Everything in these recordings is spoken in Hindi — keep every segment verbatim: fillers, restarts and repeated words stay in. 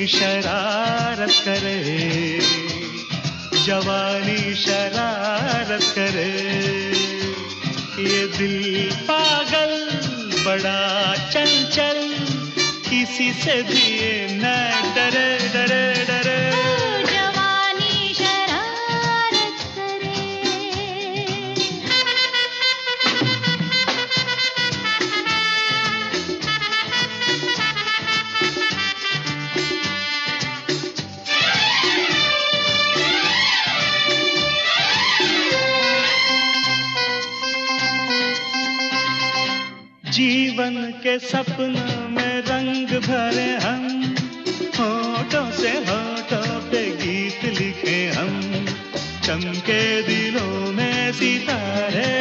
शरारत करे, जवानी शरारत करे। ये दिल पागल बड़ा चंचल, किसी से भी ये न डरे डरे डरे। जवानी शरारत करे। जीवन के सपनों में रंग भरे हम, होठों से होठों पे गीत लिखे हम, चमके दिलों में सितारे।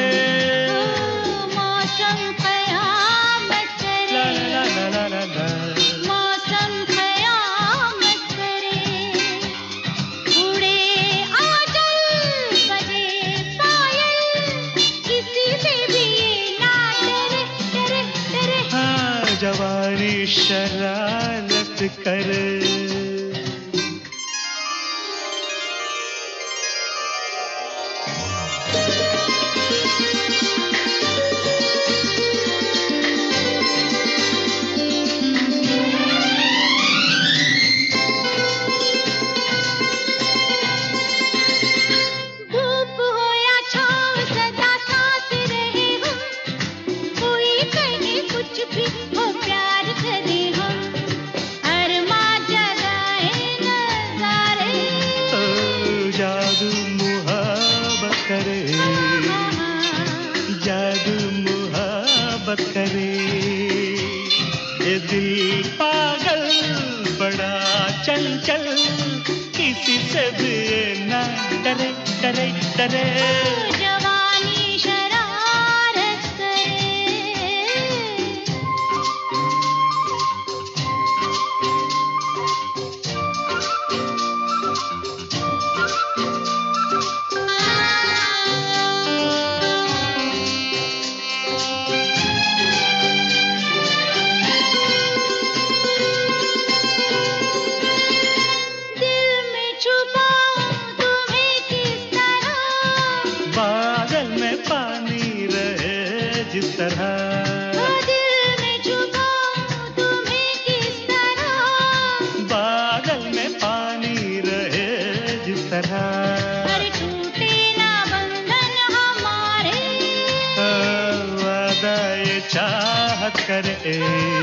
मौसम क़यामत करे, ला ला ला ला ला ला। मौसम क़यामत करे। उड़े आंचल बजे पायल, किसी से भी ये ना डरे डरे डरे। हाँ, जवानी शरारत करे। धूप हो या छाँव सदा साथ रहे हम, कोई कहे कुछ भी हो प्यार करे हम। अरमा जगाए नज़ारे, ओ जादू मुहब्बत करे, जादू मुहब्बत करे। ये दिल पागल बड़ा चंचल, किसी से भी ना डरे डरे डरे। जवानी शरारत करे। दिल में छुपाऊं तुम्हें किस तरह, बादल में पानी रहे जिस तरह, दिल में छुपाऊं तुम्हें किस तरह। बादल में पानी रहे जिस तरह। पर टूटे ना बंधन हमारे, वादा ये चाहत करे,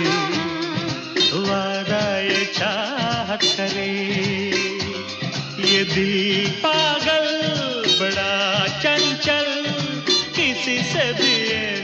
वादा ये चाहत करे। ये दिल पागल बड़ा चंचल, किसी से भी